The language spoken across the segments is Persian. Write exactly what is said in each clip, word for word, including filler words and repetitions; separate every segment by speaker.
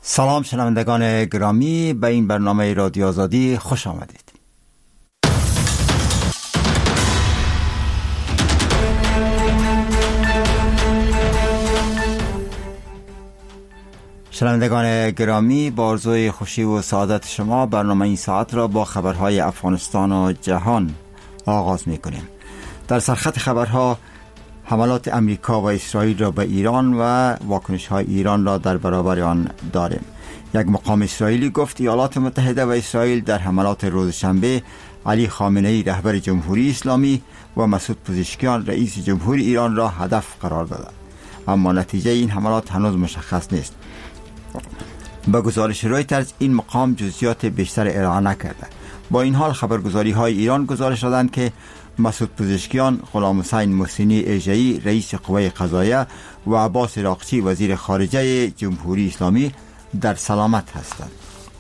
Speaker 1: سلام شنوندگان گرامی، به این برنامه رادیو آزادی خوش آمدید. شنوندگان گرامی، با آرزوی خوشی و سعادت شما برنامه این ساعت را با خبرهای افغانستان و جهان آغاز می کنیم. در سرخط خبرها حملات امریکا و اسرائیل را به ایران و واکنش های ایران را در برابر آن داریم. یک مقام اسرائیلی گفت ایالات متحده و اسرائیل در حملات روز شنبه علی خامنه‌ای رهبر جمهوری اسلامی و مسعود پزشکیان رئیس جمهور ایران را هدف قرار دادند، اما نتیجه این حملات هنوز مشخص نیست. با گزارش رویترز این مقام جزئیات بیشتر ارائه نکرده. با این حال خبرگزاری های ایران گزارش دادند که مسعود پزشکیان، غلام حسین محسنی ایجایی رئیس قوه قضاییه و عباس راقچی وزیر خارجه جمهوری اسلامی در سلامت هستند.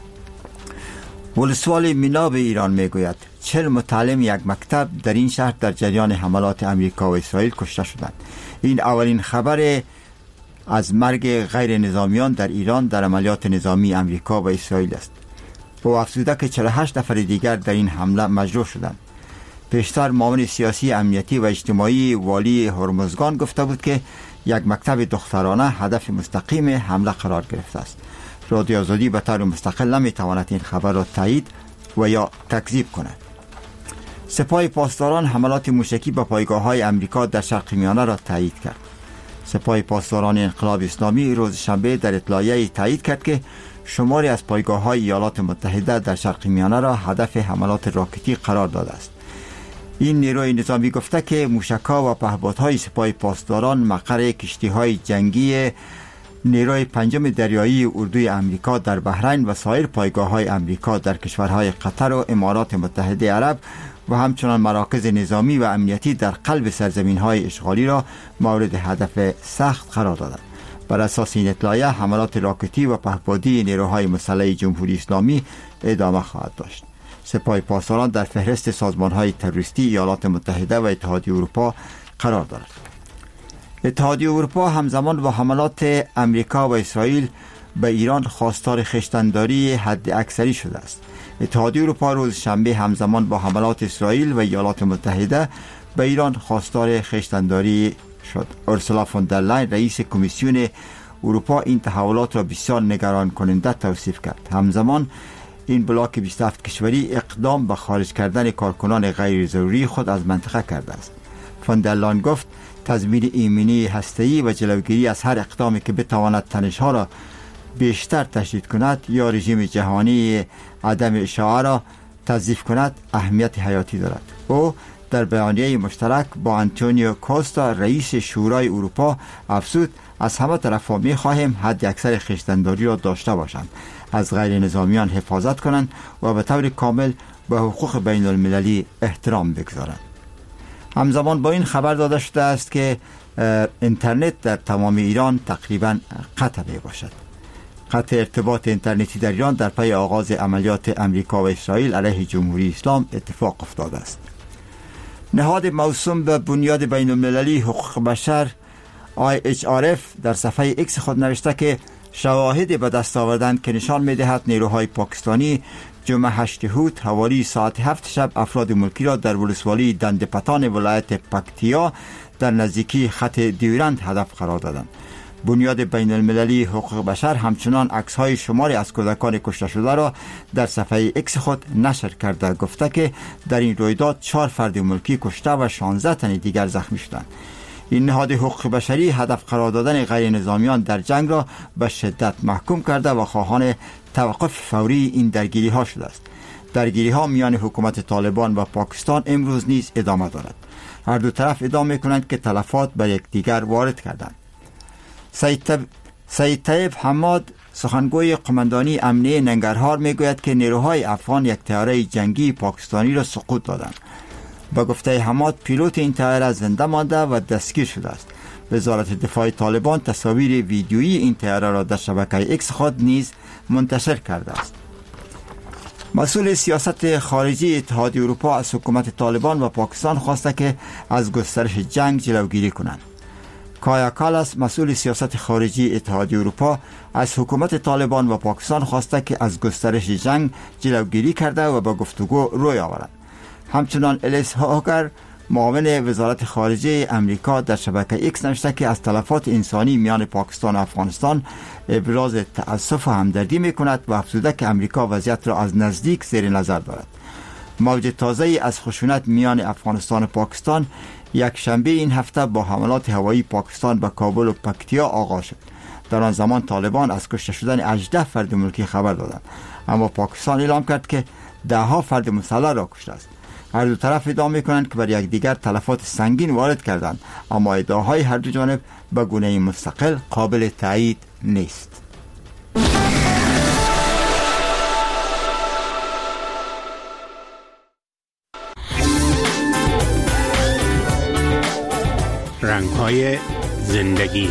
Speaker 1: ولسوالی مناب ایران میگوید چهل متعلم یک مکتب در این شهر در جریان حملات امریکا و اسرائیل کشته شدند. این اولین خبر از مرگ غیر نظامیان در ایران در عملیات نظامی امریکا و اسرائیل است. او افزوده که چهل و هشت نفر دیگر در این حمله مجروح شدند. پیشتر معاون سیاسی امنیتی و اجتماعی والی هرمزگان گفته بود که یک مکتب دخترانه هدف مستقیم حمله قرار گرفته است. رادیو آزادی به طور مستقل نمیتواند این خبر را تایید و یا تکذیب کند. سپاه پاسداران حملات موشکی به پایگاه‌های امریکا در شرق میانه را تایید کرد. سپاه پاسداران انقلاب اسلامی روز شنبه در اطلاعیه‌ای تایید کرد که شماری از پایگاه‌های ایالات متحده در شرق میانه را هدف حملات راکتی قرار داده است. این نیروی نظامی گفته که موشک‌ها و پهپادهای سپاه پاسداران مقر کشتی‌های جنگی نیروی پنجم دریایی اردوی امریکا در بحرین و سایر پایگاه‌های امریکا در کشورهای قطر و امارات متحده عرب و همچنان مراکز نظامی و امنیتی در قلب سرزمین‌های اشغالی را مورد هدف سخت قرار دادند. بر اساس این اطلاعیه حملات راکتی و پهپادی نیروهای مسلح جمهوری اسلامی ادامه خواهد داشت. سپاه پاسداران در فهرست سازمان‌های تروریستی ایالات متحده و اتحادیه اروپا قرار دارد. اتحادیه اروپا همزمان با حملات امریکا و اسرائیل به ایران خواستار خویشتن‌داری حد اکثری شده است. اتحادیه اروپا روز شنبه همزمان با حملات اسرائیل و ایالات متحده به ایران خواستار خویشتن‌داری شد. اورسولا فون در لاین رئیس کمیسیون اروپا این تحولات را بسیار نگران کننده توصیف کرد. همزمان این بلاک بیست و هفت کشوری اقدام به خارج کردن کارکنان غیر ضروری خود از منطقه کرده است. فون در لاین گفت تضمین ایمنی هسته‌ای و جلوگیری از هر اقدامی که بتواند تنش‌ها را بیشتر تشدید کند یا رژیم جهانی عدم اشاعه را تضعیف کند اهمیت حیاتی دارد. او در بیانیه مشترک با آنتونیو کوستا رئیس شورای اروپا افزود از همه طرف‌ها می‌خواهیم حد اکثر خویشتن‌داری را داشته باشند، از غیر نظامیان حفاظت کنند و به طور کامل به حقوق بین المللی احترام بگذارند. همزمان با این خبر داده شده است که اینترنت در تمام ایران تقریباً قطع می باشد. قطع ارتباط اینترنتی در ایران در پی آغاز عملیات امریکا و اسرائیل علیه جمهوری اسلام اتفاق افتاده است. نهاد موسوم به بنیاد بین المللی حقوق بشر آی اچ آر اف در صفحه ایکس خود نوشته که شواهدی به دست آوردند که نشان می‌دهد نیروهای پاکستانی جمعه هشت هوت حوالی ساعت هفت شب افراد ملکی را در ولسوالی دندپتان ولایت پکتیا در نزدیکی خط دیورند هدف قرار دادند. بنیاد بین المللی حقوق بشر همچنان عکس‌های شماری از کودکان کشته شده را در صفحه ایکس خود نشر کرده، گفته که در این رویداد چهار فرد ملکی کشته و شانزده تن دیگر زخمی شدند. این نهاد حقوق بشری هدف قرار دادن غیر نظامیان در جنگ را به شدت محکوم کرده و خواهان توقف فوری این درگیری ها شده است. درگیری ها میان حکومت طالبان و پاکستان امروز نیز ادامه دارد. هر دو طرف ادعا می‌کنند که تلفات بر یکدیگر وارد کردند. سید, تب... سید طیب حماد سخنگوی قماندانی امنیه ننگرهار میگوید که نیروهای افغان یک طیاره جنگی پاکستانی را سقوط دادند. با گفته حماد پیلوت این طیاره زنده مانده و دستگیر شده است. وزارت دفاع طالبان تصاویر ویدیویی این طیاره را در شبکه ایکس خود نیز منتشر کرده است. مسئول سیاست خارجی اتحادیه اروپا از حکومت طالبان و پاکستان خواسته که از گسترش جنگ جلوگیری کنند. کایا کالاس مسئول سیاست خارجی اتحادیه اروپا از حکومت طالبان و پاکستان خواسته که از گسترش جنگ جلوگیری کرده و با گفتگو روی آورند. همچنان الیس هاگر معاون وزارت خارجه امریکا در شبکه ایکس نوشته که از تلفات انسانی میان پاکستان و افغانستان ابراز تأسف و همدردی میکند و افزوده که امریکا وضعیت را از نزدیک زیر نظر دارد. موج تازه‌ای از خشونت میان افغانستان و پاکستان یک شنبه این هفته با حملات هوایی پاکستان به کابل و پکتیا آغاز شد. در آن زمان طالبان از کشته شدن هجده فرد ملکی خبر دادند، اما پاکستان اعلام کرد که ده ها فرد مسلح را کشته است. هر دو طرف ادعا می‌کنند که بر یکدیگر تلفات سنگین وارد کردند، اما ادعاهای هر دو جانب به گونه مستقل قابل تایید نیست.
Speaker 2: رنگ‌های زندگی.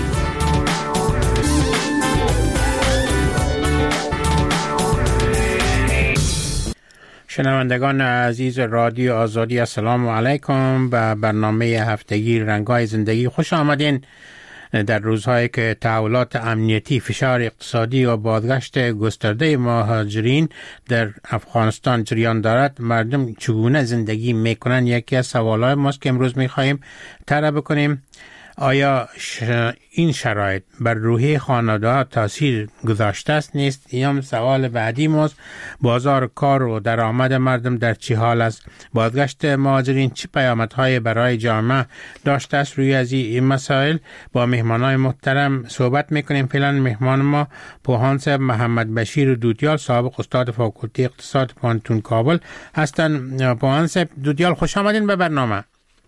Speaker 2: شنوندگان عزیز رادیو آزادی، السلام علیکم. به برنامه هفتگی رنگ‌های زندگی خوش آمدین. در روزهایی که تحولات امنیتی، فشار اقتصادی و بازگشت گسترده مهاجرین در افغانستان جریان دارد، مردم چگونه زندگی میکنن؟ یکی از سوالات ماست که امروز میخواهیم طرح بکنیم. آیا ش... این شرایط بر روحی خانواده‌ها تاثیر گذاشته است نیست؟ یا سوال بعدی ماست، بازار کار و درآمد مردم در چه حال است؟ بازگشت مهاجرین چه پیامدهای برای جامعه داشته است؟ روی از این مسائل با مهمانای محترم صحبت میکنیم. فعلا مهمان ما پوهان صاحب محمد بشیر دودیال، سابق استاد فاکولته اقتصاد پانتون کابل هستند. پوهان صاحب دودیال، خوش آمدین به برنامه.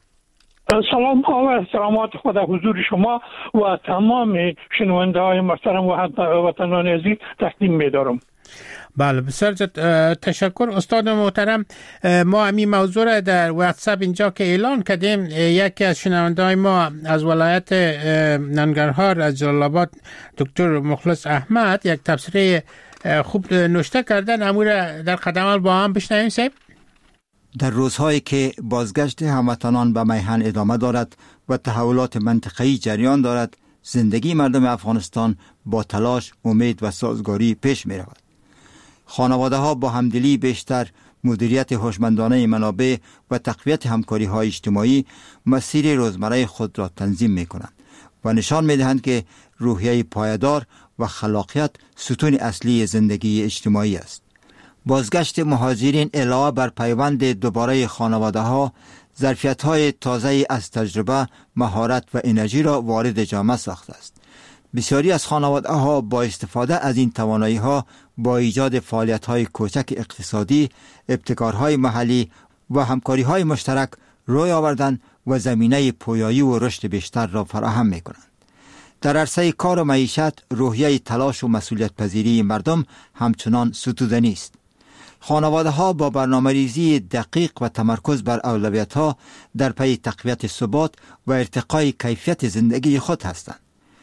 Speaker 3: سلام ها و سلامات خدا حضور شما و تمام شنونده های محترم و وطنان عزیز تقدیم می‌دارم.
Speaker 2: بله، بسیار تشکر استاد محترم. ما همین موضوع را در واتساپ اینجا که اعلان کردیم، یکی از شنونده های ما از ولایت ننگرهار از جلال آباد دکتر مخلص احمد یک تبصره خوب نوشته کردن، امور در خدمت با هم بشنویم. صاحب،
Speaker 1: در روزهایی که بازگشت هموطنان به میهن ادامه دارد و تحولات منطقه‌ای جریان دارد، زندگی مردم افغانستان با تلاش، امید و سازگاری پیش می رود. خانواده ها با همدلی بیشتر، مدیریت هوشمندانه منابع و تقویت همکاری های اجتماعی مسیر روزمره خود را تنظیم می کنند و نشان می دهند که روحیه پایدار و خلاقیت ستون اصلی زندگی اجتماعی است. بازگشت مهاجرین علاوه بر پیوند دوباره خانواده ها، ظرفیت های تازه از تجربه، مهارت و انرژی را وارد جامعه ساخته است. بسیاری از خانواده ها با استفاده از این توانایی ها با ایجاد فعالیت های کوچک اقتصادی، ابتکارهای محلی و همکاری های مشترک روی آوردن و زمینه پویایی و رشد بیشتر را فراهم می کنند. در عرصه کار و معیشت، روحیه تلاش و مسئولیت پذیری مردم همچنان ستودنی است. خانواده ها با برنامه‌ریزی دقیق و تمرکز بر اولویت ها در پی تقویت ثبات و ارتقای کیفیت زندگی خود هستند.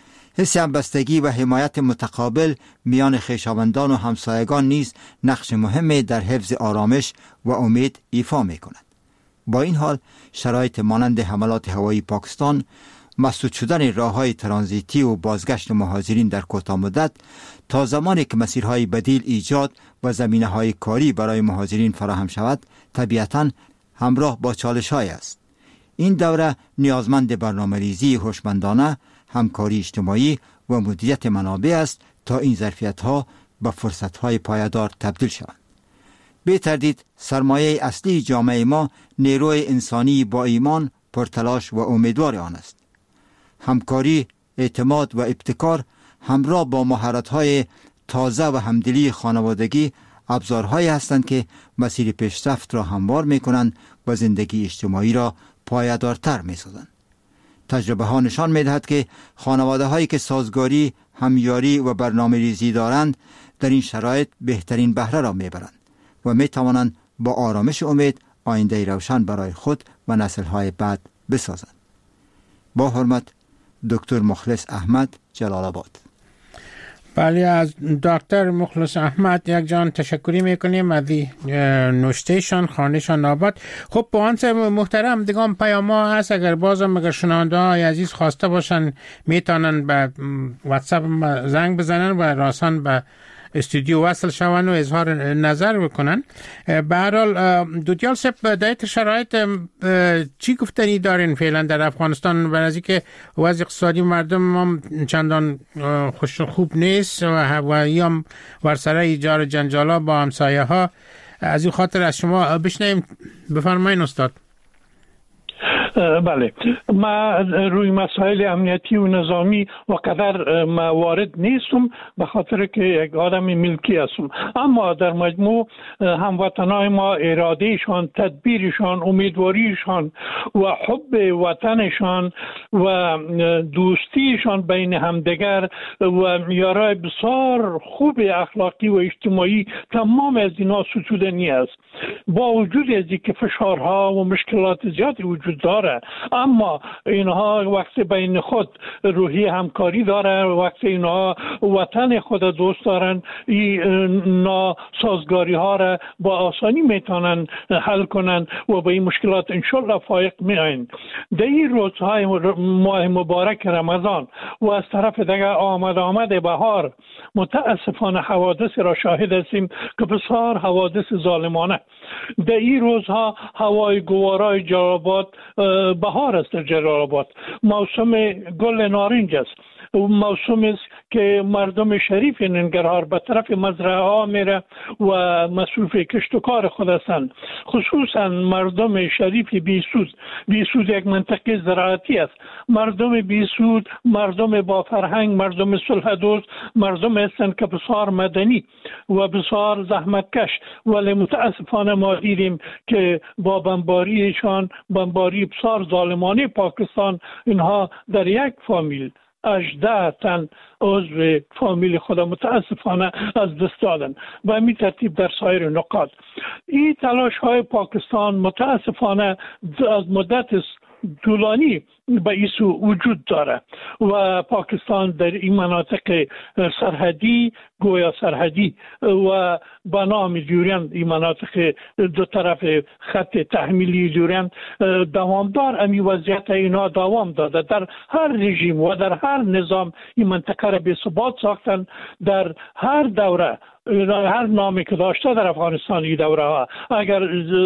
Speaker 1: حس همبستگی و حمایت متقابل میان خویشاوندان و همسایگان نیز نقش مهمی در حفظ آرامش و امید ایفا می کند. با این حال، شرایط مانند حملات هوایی پاکستان، مسدود شدن راه‌های ترانزیتی و بازگشت مهاجرین در کوتاه مدت تا زمانی که مسیرهای بدیل ایجاد و زمینه‌های کاری برای مهاجرین فراهم شود، طبیعتاً همراه با چالش‌های است. این دوره نیازمند برنامه‌ریزی هوشمندانه، همکاری اجتماعی و مدیریت منابع است تا این ظرفیت‌ها به فرصت‌های پایدار تبدیل شوند. بی تردید سرمایه اصلی جامعه ما نیروی انسانی با ایمان، پرتلاش و امیدوار آن است. همکاری، اعتماد و ابتکار همراه با مهارت‌های تازه و همدلی خانوادگی ابزارهایی هستند که مسیر پیشرفت را هموار می‌کنند و زندگی اجتماعی را پایدارتر می‌سازند. تجربه ها نشان می‌دهد که خانواده‌هایی که سازگاری، همیاری و برنامه‌ریزی دارند در این شرایط بهترین بهره را می‌برند و می‌توانند با آرامش و امید آینده روشن برای خود و نسل‌های بعد بسازند. با حرمت، دکتر مخلص احمد، جلال آباد.
Speaker 2: بله، از دکتر مخلص احمد یک جان تشکری میکنیم از نوشتهشان، خانهشان آباد. خب بانس محترم دیگه پیام ها هست، اگر بازم اگر شنونده های عزیز خواسته باشن میتونن به واتساپ زنگ بزنن و راسان به استودیو وصل شون و اظهار نظر بکنن. به هر حال دوتیال سب دایت شرایط چی گفتنی دارین فعلا در افغانستان؟ به نزدیک که وضع اقتصادی مردم هم چندان خوش خوب نیست و هم ورسره ایجار جنجالا با همسایه ها. از این خاطر از شما بشنیم، بفرمایین استاد.
Speaker 3: بله، ما روی مسائل امنیتی و نظامی وقدر ما وارد نیستم به خاطر که یک آدم ملکی هستم، اما در مجموع هموطنای ما ارادهشان، تدبیرشان، امیدواریشان و حب وطنشان و دوستیشان بین همدیگر و میارای بسیار خوب اخلاقی و اجتماعی، تمام از اینا ستودنی است. با وجود از اینکه فشارها و مشکلات زیادی وجود داره، اما اینها وقت بین خود روحی همکاری داره، وقت اینها وطن خود دوست دارن، این ناسازگاری ها را با آسانی میتونن حل کنن و به این مشکلات انشالله فائق میاین. در این روزهای ماه مبارک رمضان و از طرف دیگر آمد آمد بهار، متاسفانه حوادث را شاهد هستیم که بسیار حوادث ظالمانه. در این روزها هوای گوارای جلال آباد بهار است، در جلال آباد موسم گل نارنج است، موسم است که مردم شریف ننگرهار به طرف مزرعه ها میره و مصروف کشت و کار خود هستند. خصوصا مردم شریف بیسود. بیسود یک منطقه زراعتی است. مردم بیسود مردم با فرهنگ، مردم صلح دوست، مردم هستند که بسیار مدنی و بسیار زحمتکش، ولی متاسفانه ما دیدیم که با بمباریشان، بمباری بسیار ظالمانه پاکستان، اینها در یک فامیل هجده تن عضو فامیل خود متاسفانه از دست دادن و همین ترتیب در سایر نقاط. این تلاش های پاکستان متاسفانه از مدت طولانی به ایسو وجود داره و پاکستان در این مناطق سرحدی، گویا سرحدی و به نام جوریان این مناطق دو طرف خط تحمیلی جوریان دوامدار امی وضعیت اینا دوام داده. در هر رژیم و در هر نظام این منطقه را به ثبات ساختن. در هر دوره، هر نامی که داشته در افغانستان این دوره ها، اگر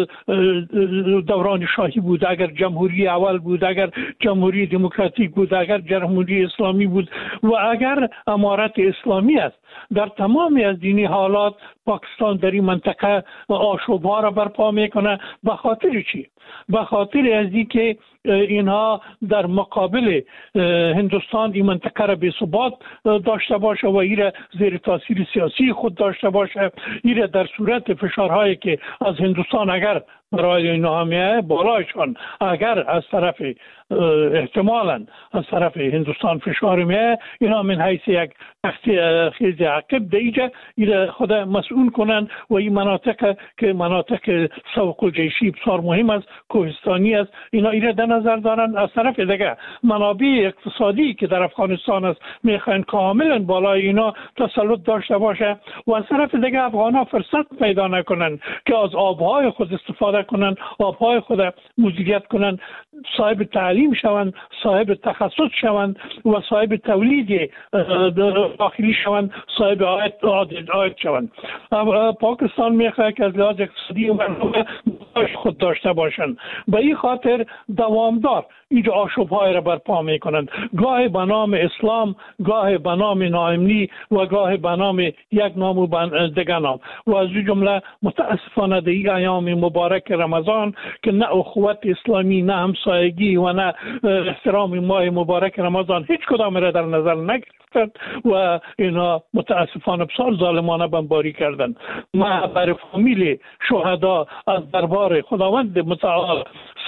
Speaker 3: دوران شاهی بود، اگر جمهوری اول بود، اگر جمهوری دموکراتیک بود، اگر جمهوری اسلامی بود و اگر امارت اسلامی است، در تمامی از دینی حالات پاکستان در این منطقه آشوب‌ها را برپا میکنه. به خاطر چی؟ به خاطر از اینکه اینها در مقابل هندوستان این منطقه را به ثبات داشته باشه و این زیر تاثیر سیاسی خود داشته باشه. این در صورت فشارهایی که از هندوستان اگر برای اینها میایه بالایشان، اگر از طرف احتمالاً از طرف هندوستان فشار میایه، اینا من حیث یک تختی خیز عقب دیگه این خود مسئول کنن و این مناطق که مناطق سوق الجیشی بسیار مهم است، کوهستانی است، اینا ایره در نظر دارن. از طرف دیگه منابع اقتصادی که در افغانستان است میخواین کاملا بالای اینا تسلط داشته باشه و از طرف دیگه افغانها فرصت پیدا نکنن که از آبهای خود استفاده کنن، آبهای خود مدیریت کنن، صاحب تعلیم شوند، صاحب تخصص شوند و صاحب تولید داخلی شوند، صاحب عاید عاید شوند. پاکستان میخواد که از لحاظ اقتصادی و منابع خود داشته باشند. به این خاطر دوامدار اینجا آشوب‌های را برپا میکنند، گاه به نام اسلام، گاه به نام ناامنی و گاه به نام یک نام و دیگر نام. و از این جمله متاسفانه در این ایام مبارک رمضان که نه اخوت اسلامی، نه همسایگی و نه احترام ماه مبارک رمضان هیچ کدام را در نظر نگرفتند و اینا متاسفانه بسیار ظالمانه بمباری کردند. ما برای فامیل شهدا از دربار خداوند متعال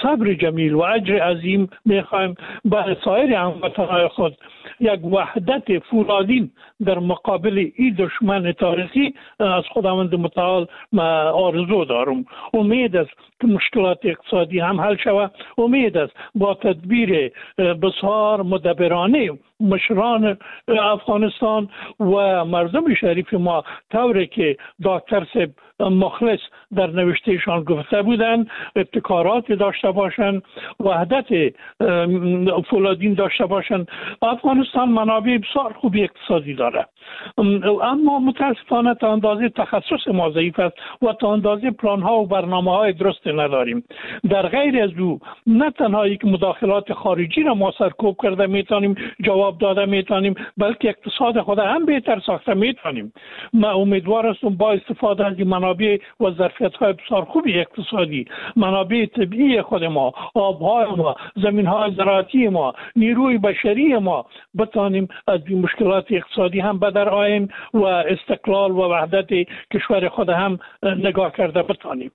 Speaker 3: صبر جمیل و اجر عظیم میخوایم برای سایر هموطنان خود. یک وحدت فولادین در مقابل این دشمن تاریخی از خداوند متعال آرزو دارم. امید است که مشکلات اقتصادی هم حل شود. امید است با تدبیر بسیار مدبرانه مشران افغانستان و مردم شریف ما، طوری که دکتر سب مخلص در نوشتهشان گفته بودند، ابتکارات داشته باشند، وحدت فولادین داشته باشند. افغانستان منابع بسیار خوبی اقتصادی داره، اما متاسفانه تا اندازه تخصص ما ضعیف است و تا اندازه پلان ها و برنامه های درست نداریم. در غیر از او نه تنها یک مداخلات خارجی را ما سرکوب کرده میتونیم، جواب داده میتونیم، بلکه اقتصاد خود هم بهتر ساخته میتونیم. من امیدوار هستم با استفاده از منابع و ظرفیت های بسیار خوبی اقتصادی، منابع طبیعی خود ما، آبهای ما، زمین های زراعتی ما، نیروی بشری ما، بتانیم از این مشکلات اقتصادی هم بدر آییم و استقلال و وحدت کشور خود هم نگاه کرده بتانیم.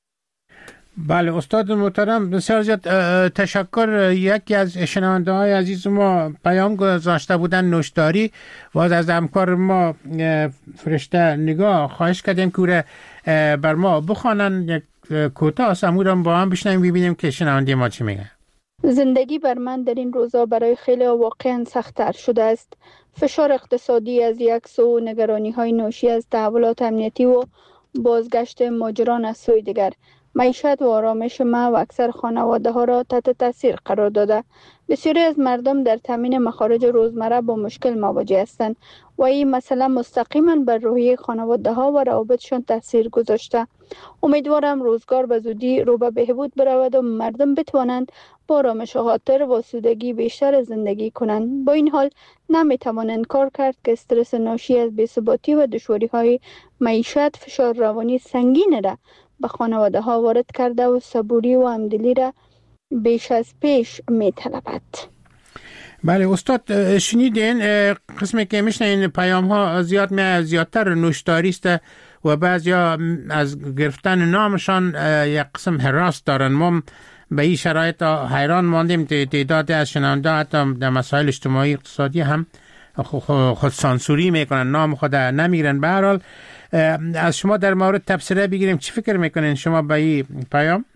Speaker 2: بله استاد محترم، بسیار زیاد تشکر. یکی از شنونده های عزیز ما پیام گذاشته بودن نوشداری، باز از همکار ما فرشته نگاه خواهش کردیم که بر ما بخوانن. یک کوتاه سمورم با هم بشنیم ببینیم که شنونده ما چی میگه.
Speaker 4: زندگی بر من در این روزا برای خیلی واقعا سخت‌تر شده است. فشار اقتصادی از یک سو، نگرانی های ناشی از تحولات امنیتی و بازگشت ماجران از سوی دیگر، معیشت و آرامش ما و اکثر خانواده ها را تحت تاثیر قرار داده. بسیاری از مردم در تامین مخارج روزمره با مشکل مواجه هستند و این مسئله مستقیما بر روحیه خانواده ها و روابطشان تاثیر گذاشته. امیدوارم روزگار به زودی رو به بهبود برود و مردم بتوانند با آرامش خاطر و آسودگی بیشتر زندگی کنند. با این حال نمیتوان انکار کرد که استرس ناشی از بی‌ثباتی و دشواری های معیشت فشار روانی سنگین را به خانواده ها وارد کرده و صبوری و همدلی را بیش از پیش می طلبد.
Speaker 2: بله استاد، شنیدین قسمی که میشنین پیام ها زیاد می زیادتر نوشداری است و بعضیا از گرفتن نامشان یک قسم حراس دارن. ما به این شرایط حیران ماندیم. تعداد از شنونده حتی در مسائل اجتماعی اقتصادی هم خود سانسوری میکنن، نام خود نمیگیرن. به هر حال از شما در مورد تبصره بگیریم، چی فکر میکنین شما به این پیام؟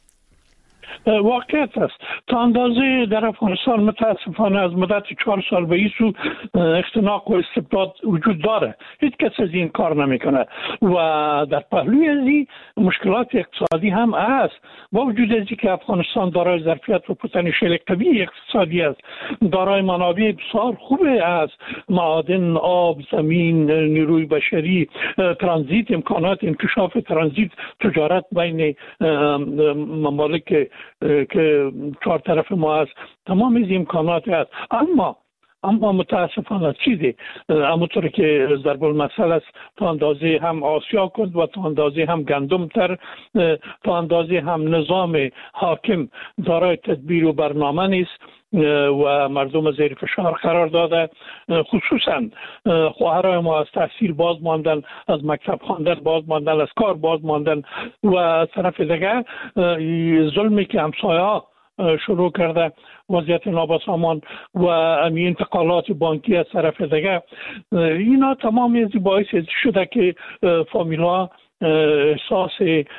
Speaker 3: واقعیت است تا اندازه در افغانستان متاسفانه از مدت چهار سال به این سو اختناق و استبداد وجود داره. هیچ کس از این کار نمیکنه و در پهلوی از این مشکلات اقتصادی هم است. با وجود از که افغانستان دارای ظرفیت و پتانسیل قوی اقتصادی است، دارای منابع بسیار خوبه است، معادن، آب، زمین، نیروی بشری، ترانزیت، امکانات انکشاف ترانزیت، تجارت بین ممالک که چهار طرف ما هست، تمام این امکانات هست. اما اما متاسفانه چیزی همونطور که ضرب المثل است، تا اندازه هم آسیا کند و تا اندازه هم گندم تر، تا اندازه هم نظام حاکم دارای تدبیر و برنامه نیست و مردم زیر فشار قرار داده. خصوصا خواهرای ما از تحصیل باز ماندن، از مکتب خواندن باز ماندن، از کار باز ماندن و از طرف دیگر ظلمی که همسایه ها شروع کرده، وضعیت نابسامان و امی انتقالات بانکی از طرف دیگر، اینا تمام از باعث شده که فامیلا احساس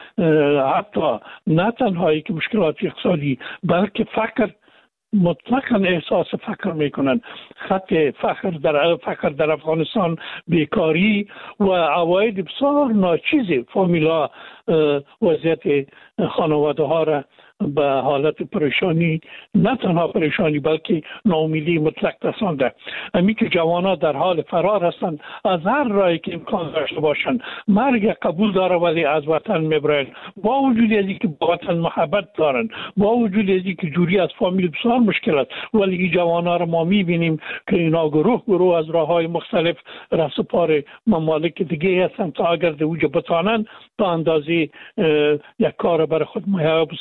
Speaker 3: حتی نه تنهایی که مشکلات اقتصادی بلکه فقر، مطلقاً احساس فقر میکنن. خط فقر در فقر در افغانستان، بیکاری و عواید بسیار ناچیز فامیلا وضعیت خانواده ها را به حالت پریشانی، نه تنها پریشانی بلکه ناامیدی مطلق رسانده. امی که جوانان در حال فرار هستند از هر راهی که امکان داشته باشند، مرگ قبول داره ولی از وطن میبرن، با وجود از اینکه با وطن محبت دارن، با وجود از اینکه جوری از فامیل بسیار مشکل است، ولی این جوانان را ما میبینیم که اینا گروه گروه از راههای مختلف رسپار ممالک دیگه هستند تا اگر دوجه بتانن تا اندازی یک کار برای خود مهیا بسازن و به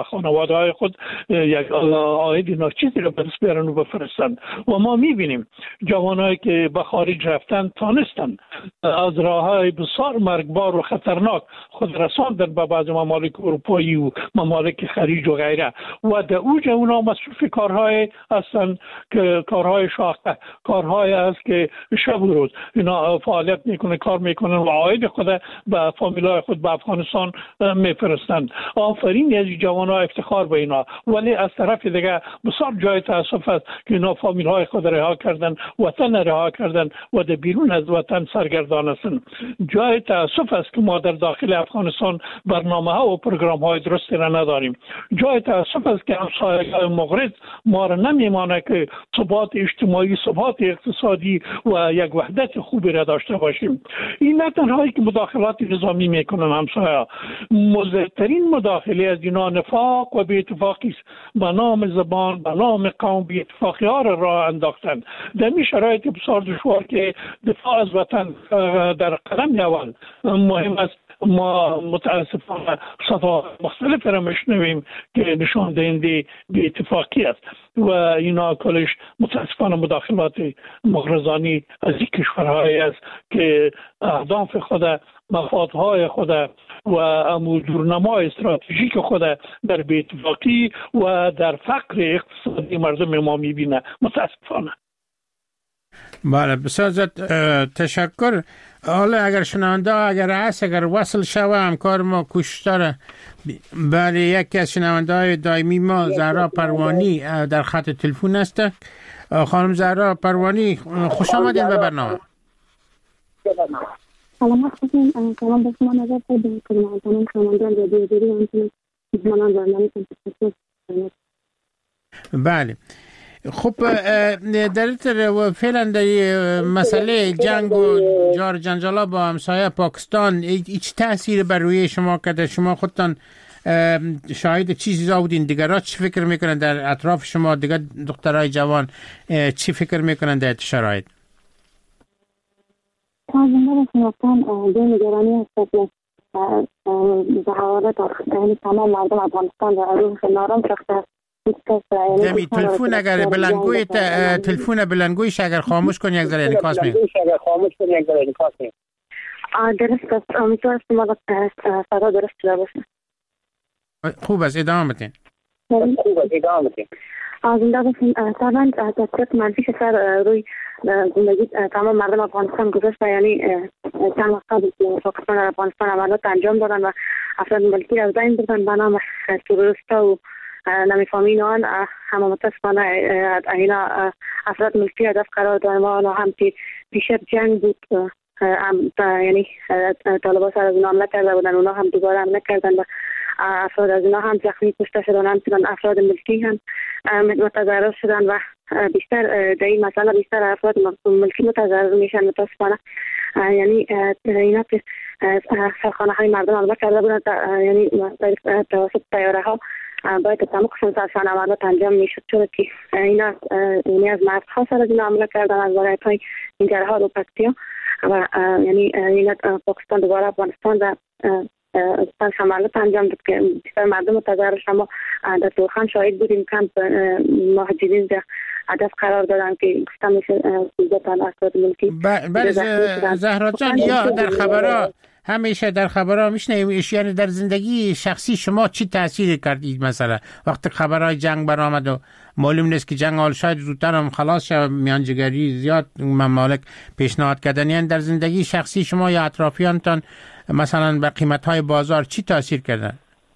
Speaker 3: به خانواده های خود یک عاید ناچیزی را به دست بیارن و بفرستند. و ما میبینیم جوانایی که به خارج رفتن تانستن از راه های بسیار مرگبار و خطرناک خود رساندن به بعض ممالک اروپایی و ممالک خلیج و غیره و در اوج اونا مصروف کارهای هستن که کارهای شاقه، کارهای است که شب و روز اینا فعالیت میکنه، کار میکنن و عاید خود به فامیلای خود به افغانستان میفرستند. آفرین از جوانها، افتخار به اینا. ولی از طرف دیگه بسیار جای تاسف است که اینا فامیلهای خود رها کردن، وطن رها کردن و در بیرون از وطن سرگردان هستند. جای تاسف است که ما در داخل افغانستان برنامه ها و پروگرام های درستی را نداریم. جای تاسف است که همسایه‌های مغرض ما را نمیمانه که ثبات اجتماعی، ثبات اقتصادی و یک وحدت خوبی را داشته باشیم. این نه تنهایی که مداخلات نظامی میکنن همسایه، مضرترین مداخله از اینا نفاق و بی‌اتفاقی است. به نام زبان، به نام قوم بی‌اتفاقی ها را راه انداختن. در این شرایط بسیار دشوار که دفاع از وطن در قدم اول مهم است، ما متاسفانه صدا مختلف را میشنویم که نشان دهنده بی اتفاقی است و اینا کلش متاسفانه مداخلات مغرضانه از این کشورهای است که اهداف خود، مفادهای خود و امو دورنمای استراتژیک خود در بی اتفاقی و در فقر اقتصادی مردم ما میبینه متاسفانه.
Speaker 2: بله بسیار تشکر. حالا اگر شنونده اگر هست اگر وصل شوه همکار ما کوشش بله یکی از شنونده های دائمی ما زهرا پروانی در خط تلفن است. خانم زهرا پروانی خوش آمدین به برنامه.
Speaker 5: سلام خودتون. سلام به شما. نظر خودتون کنم کامندان رادیو دیری همچنین میزبانان برنامه تشکر.
Speaker 2: بله خب در فعلا در مسئله جنگ و جار جنجالا با همسایه پاکستان هیچ تأثیر بر روی شما کرده؟ شما خودتان شاهد چیزی بودین؟ دیگرها چی فکر میکنن در اطراف شما؟ دیگر دخترای جوان چی فکر میکنن در شرایط؟
Speaker 5: تازنده بسیارتان دو نگرانی هست که به حوالت تمام مردم افغانستان و روح نارم شخصه.
Speaker 2: دمی تلفون اگر بلنگوی تلفون بلنگویش اگر خاموش کنی یک ذره انعکاس میاد.
Speaker 5: درست است. امیدوارم شما صدا درست شده باشه.
Speaker 2: خوب است ادامه بدین.
Speaker 5: خوب است ادامه بدین. زنده باشین. طبعا تاثیرات منفی سر روی زندگی تمام مردم افغانستان گذاشته. یعنی چند وقت قبل پاکستان و افغانستان عملیات انجام دادن و افراد ملکی از بین بردن به نام تروریست‌ها و نمیفهمین آن همه متاسفانه اینا افراد ملکی هدف قرار دادن و آنها هم که پیشت جنگ بود یعنی طالبان سر از اینا حمله کرده بودن، اونا هم دوباره حمله کردن و افراد از اینا هم زخمی کشته شدن. همچنان افراد ملکی هم متضرر شدن و بیشتر در این مسئله بیشتر افراد ملکی متضرر میشن متاسفانه. یعنی اینا که سرخانه های مردم حمله کرده بودن یعنی توسط طیاره ها باید تمام شانسان عملیات انجام میشد، چون که اینا یعنی از مردها سر از اینا حمله کردن از ولایت های نگرها و پکتیا و یعنی اینا پاکستان دوباره افغانستان و از عملیات انجام داد که بیشتر مردم متضرر شما در تورخان شاهد بودیم. کمپ مهاجرین در هدف قرار دادن که گفتم میشه سوزتان افراد ملکی.
Speaker 2: بله زهرا جان، یا در خبرها همیشه در خبرها میشنویم، یعنی در زندگی شخصی شما چی تاثیر کردید؟ مثلا وقتی خبرهای جنگ برآمد و معلوم نیست که جنگ حال شاید زودتر هم خلاص شد، میانجیگری زیاد ممالک پیشنهاد کردن، یعنی در زندگی شخصی شما یا اطرافیانتان مثلا به قیمت‌های بازار چی تاثیر کردن؟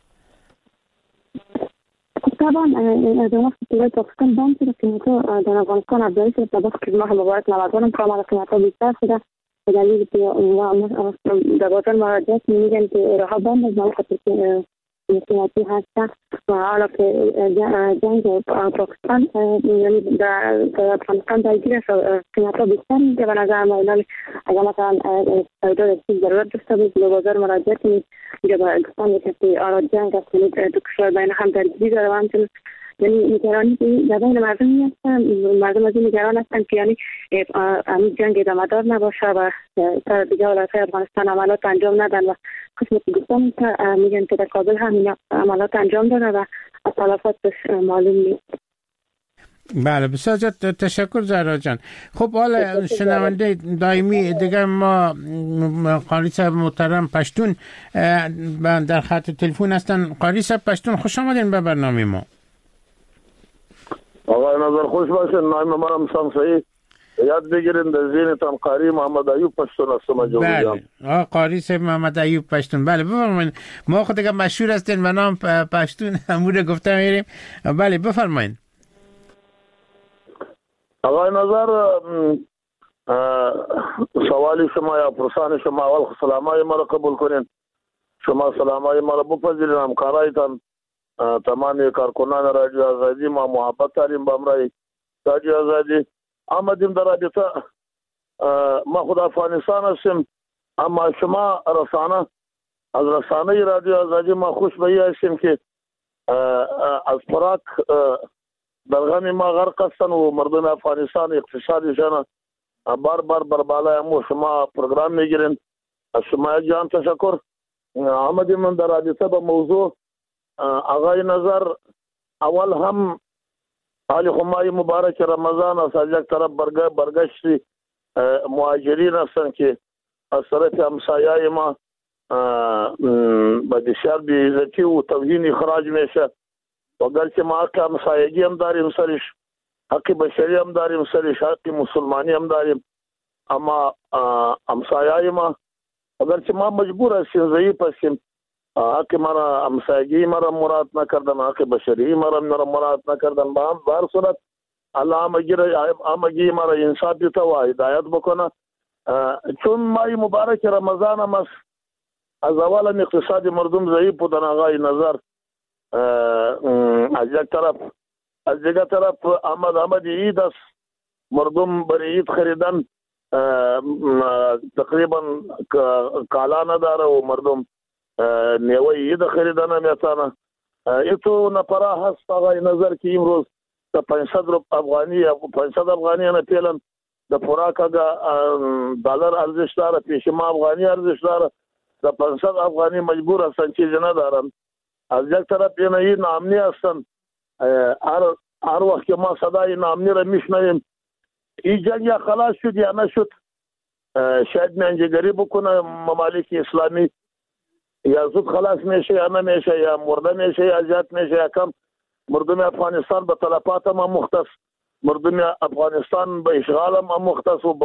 Speaker 5: طبعا در وقتی که پاکستان بند شده قیمت‌ها در افغانستان افزایش شد و وقتی که ماه مبارک نوزارم کاملا قیمت‌ها بیشتر شده به دلیل که در بازار مراجعت میگن که راه بند از موقع قیمتی هست و حالا که جنگ پاکستان یعنی در افغانستان درگیر است قیمت‌ها بیشتر میگه. به نظر ما اگر مثلا سودای چیز ضرورت داشته بود به بازار مراجعت میگه با گفتن که آرا جنگ است دو کشور بین هم درگیری داره و همچنین یعنی نگرانی در بین مردم هستن. مردم از این نگران هستن که یعنی همین جنگ ادامه دار نباشه و در دیگه ولایت‌های افغانستان عملیات انجام ندن و قسم گفتم که میگن که در کابل هم عملیات انجام داده و تلفات معلوم نیست.
Speaker 2: بله بسیار زیاد تشکر زهرا جان. خب حالا شنونده دائمی دیگه ما قاری صاحب محترم پشتون در خط تلفن هستن. قاری صاحب پشتون خوش آمدین به برنامه ما.
Speaker 6: آقای نظر خوش باشین. نام منم شمسایی. یاد بگیرین در ذهنتان قاری محمد ایوب پشتون هستم.
Speaker 2: بله آقا قاری صاحب محمد ایوب پشتون. بله بفرمایید. ما خود دیگه مشهور هستین به نام پشتون همون گفته میریم. بله بفرمایید.
Speaker 6: آقای نظر سوالی شما یا پرسان شما اول سلامای مرا قبول کنین. شما سلامای مرا بپذیرین. همکارایتان تمامی کارکنان رادیو آزادی ما محبت داریم به امرای رادیو آزادی. آمدیم در رابطه ما خود افغانستان هستیم، اما شما رسانه از رسانه رادیو آزادی ما خوش به این هستیم که از پراک در غم ما غرق هستن و مردم افغانستان اقتصادشان بار بار بر بالای امو شما پروگرام میگیرین. از شما جان تشکر. آمدیم من در رابطه به موضوع آقای نظر اول هم حال خمای مبارک رمضان از یک طرف برگشتی مهاجرین هستن که از طرف همسایه ما به بسیار بی‌عزتی و توهین اخراج میشه. وگر که ما حق همسایگی هم داریم سرش، حق بشری هم داریم سرش، حق مسلمانی هم داریم، اما همسایه ما اگر که ما مجبور هستیم ضعیف هستیم، حق مرا همسایگی مرا مراد نکردن، حق بشری مرا مراد نکردن. به هر صورت الله همگی مرا انصاف دیتا و هدایت بکنه. چون ماه مبارک رمضان هم است، از اول اقتصاد مردم ضعیف بودن آقای نظر. از یک طرف از دیگر طرف آمد آمد عید است، مردم برای عید خریدن تقریبا کالا نداره و مردم میوه عید خریدن نمیتونه. ایتو نپرا هست آقای نظر که امروز تا پانصد افغانی پانصد افغانی نه پیلن د خوراک دلار ارزش داره، پیش ما افغانی ارزش داره. د پانصد افغانی مجبور هستن چیز ندارن. از یک طرف این این نامنی هستن. هر هر وقت که ما صدای نامنی را میشنویم این جنگ یا خلاص شد یا نشد، شاید منجگری بکنه ممالک اسلامی، یا زود خلاص میشه یا نمیشه، یا مرده میشه یا زیاد میشه یا کم. مردم افغانستان به تلفات هم مختص، مردم افغانستان به اشغال هم مختص و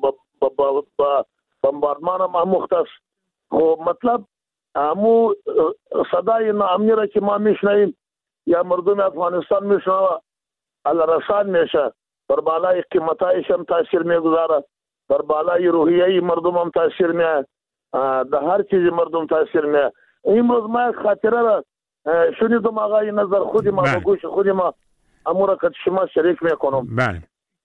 Speaker 6: بمباردمان هم مختص. خب مطلب همو صدای نامنی را که ما میشنویم یا مردم افغانستان میشنوه الرسان میشه، بر بالای قیمتایش هم تاثیر میگذاره، بر بالای روحیه مردم هم تاثیر میه، در هر چیزی مردم تاثیر میه. امروز ما خاطره را شنیدم آقای نظر خودی ما به گوش خودی ما امور که شما شریک میکنم.
Speaker 2: بله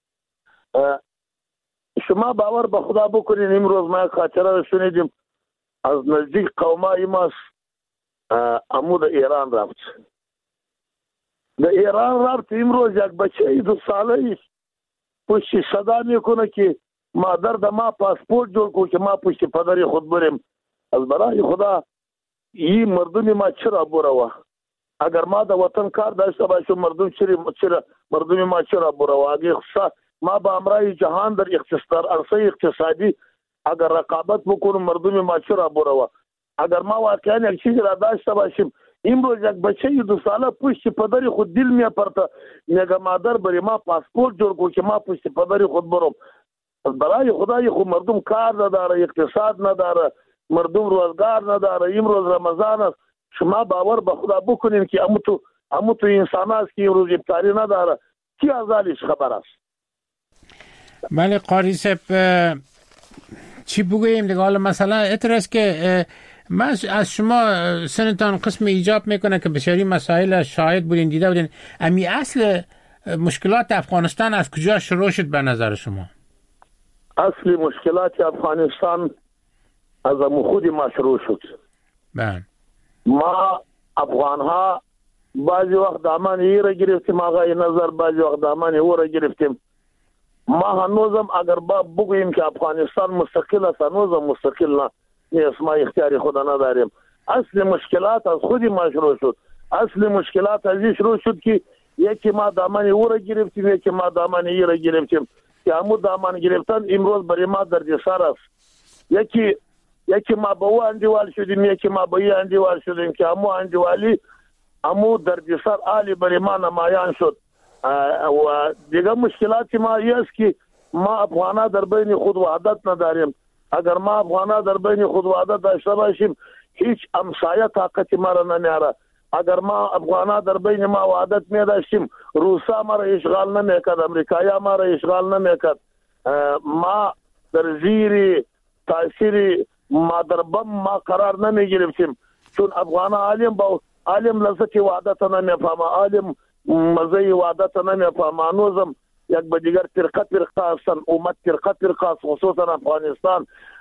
Speaker 6: شما باور به خدا بکنین امروز ما خاطره را شنیدیم از نزدیک قومای ماست امو در ایران رفت. در ایران رفت امروز یک بچه دو ساله ایست پشت صدا میکنه که مادر در ما پاسپورت جور کو که ما پشت پدری خود بریم. از برای خدا این مردم ما چرا بروه؟ اگر ما در وطن کار داشته باشیم مردم چرا مردم ما چرا بروه؟ اگر ما با امرای جهان در اقتصاد عرصه اقتصادی اگر رقابت بکنیم مردم ما چرا بروه؟ اگر ما واقعا یک چیز را داشته باشیم امروز یک بچه دو ساله پشت پدری خود دل میپرته میگه مادر بری ما پاسپورت جور کو که ما پشت پدری خود برم. برای خدای خود مردم کار نداره، اقتصاد نداره، مردم روزگار نداره. امروز رمضان است، شما باور به خدا بکنین که امو تو امو تو انسان است که امروز افطاری نداره، کی از حالش خبر است؟
Speaker 2: بله قاری صاحب چی بگوییم دیگه؟ حالا مثلا اعتراض که من از شما سنتان قسم ایجاب میکنه که بسیاری مسائل شاهد بودین دیده بودین. امی اصل مشکلات افغانستان از کجا شروع شد به نظر شما؟
Speaker 6: اصلی مشکلات افغانستان از امو خود ما شروع شد.
Speaker 2: بله
Speaker 6: ما افغان ها بعضی وقت دامان ای را گرفتیم آقای نظر، بعضی وقت دامان او را گرفتیم. ما هنوزم اگر با بگوییم که افغانستان مستقل است هنوزم مستقل نه. نیست، ما اختیاری خود نداریم. اصل مشکلات از خودی ما شروع شد. اصل مشکلات از این شروع شد که یکی ما دامن او را گرفتیم، یکی ما دامن ای را گرفتیم که همون دامن گرفتن امروز برای ما دردسر است. یکی یکی ما به او اندیوال شدیم، یکی ما به ای اندیوال شدیم که همون اندیوالی همون دردسر عالی برای ما نمایان شد. و دیگه مشکلات ما است که ما افغانا در بین خود وحدت نداریم. اگر ما افغانا در بین خود وحدت داشته باشیم هیچ همسایه طاقت ما را نمیاره. اگر ما افغانا در بین ما وحدت می داشتیم روسا ما را اشغال نمیکرد، امریکایا ما را اشغال نمیکرد. ما در زیر تاثیر مادر بم ما قرار نمی گرفتیم، چون افغانا عالم با عالم لذت وحدت نمیفهمه، عالم مزه وحدت نمیفهمه. هنوزم یک به دیگر فرقه فرقه هستن، امت فرقه فرقه است، خصوصا افغانستان